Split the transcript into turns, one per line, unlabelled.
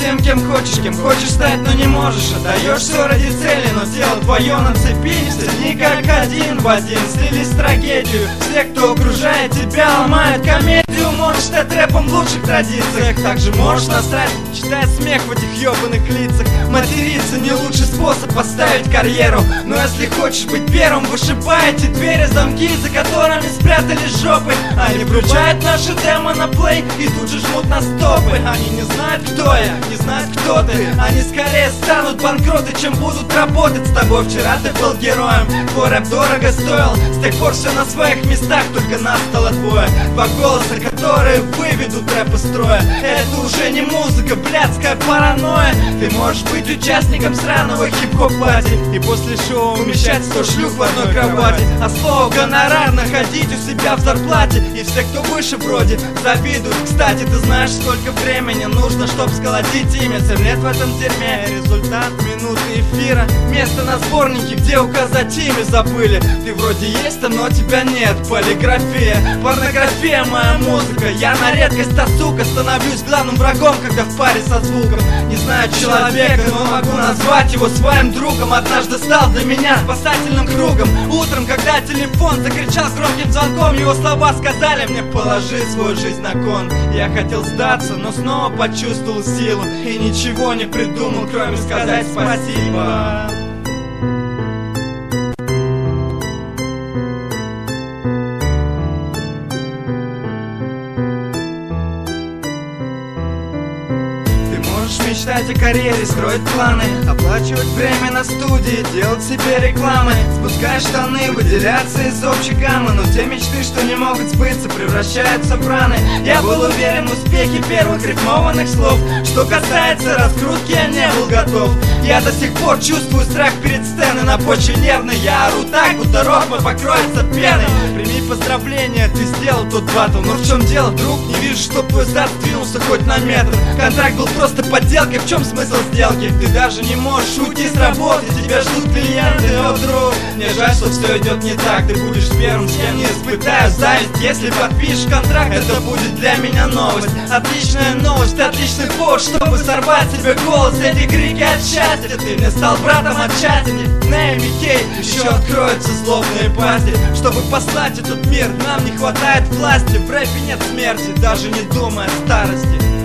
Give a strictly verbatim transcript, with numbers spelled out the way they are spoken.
тем, кем хочешь, кем хочешь стать, но не можешь. Отдаешь все ради цели, но тело твое на цепи. Все как один в один слились в трагедию. Все, кто окружает тебя, ломают комедию. Можешь стать рэпом в лучших традициях, также можешь насрать, читая смех в этих ёбаных лицах. Материться не лучший способ поставить карьеру, но если хочешь быть первым, вышибайте двери, замки, за которыми спрятались жопы. Они включают наши демо на плей и тут же жмут на стопы. Они не знают, кто я, не знают, кто ты. Они скорее станут банкроты, чем будут работать с тобой. Вчера ты был героем, твой рэп дорого стоил. С тех пор все на своих местах, только нас стало двое. Два голоса, которые выведут рэп из строя. Это уже не музыка, блядская паранойя. Ты можешь быть участником сраного хип-хоп-пати и после шоу умещать сто шлюх в одной кровати, а слово гонорар находить у себя в зарплате. И все, кто выше вроде, завидуют. Кстати, ты знаешь, сколько времени нужно, чтобы сколотить имя? Семь лет в этом дерьме. Результат минуты эфира. Место на сборнике, где указать имя забыли. Ты вроде есть, но тебя нет. Полиграфия, порнография, моя музыка. Я на редкость, а сука, становлюсь главным врагом, когда в паре со звуком. Не знаю человека, но могу назвать его своим другом. Однажды стал для меня спасательным кругом. Утром, когда телефон закричал громким звонком, его слова сказали мне: положи свою жизнь на кон. Я хотел сдаться, но снова почувствовал силу и ничего не придумал, кроме сказать спасибо. Мечтать о карьере, строить планы, оплачивать время на студии, делать себе рекламы, спускать штаны, выделяться из общей гаммы. Но те мечты, что не могут сбыться, превращаются в раны. Я был уверен в успехе первых рифмованных слов. Что касается раскрутки, я не был готов. Я до сих пор чувствую страх перед сценой. На почве нервной я ору так, будто рот мой покроется пеной. Прими поздравления, ты сделал тот батл. Но в чем дело, друг? Не вижу, чтоб твой зад сдвинулся хоть на метр. Контракт был просто подделкой. В чем смысл сделки? Ты даже не можешь уйти с работы, тебя ждут клиенты. О, друг, мне жаль, что все идет не так. Ты будешь первым, с кем не испытаю зависть. Если подпишешь контракт, это будет для меня новость. Отличная новость, отличный повод, чтобы сорвать себе голос. Эти крики от счастья. Ты мне стал братом отчасти. Нэй, Микей, еще откроются злобные пасти. Чтобы послать этот мир, нам не хватает власти. В рэпе нет смерти, даже не думая о старости.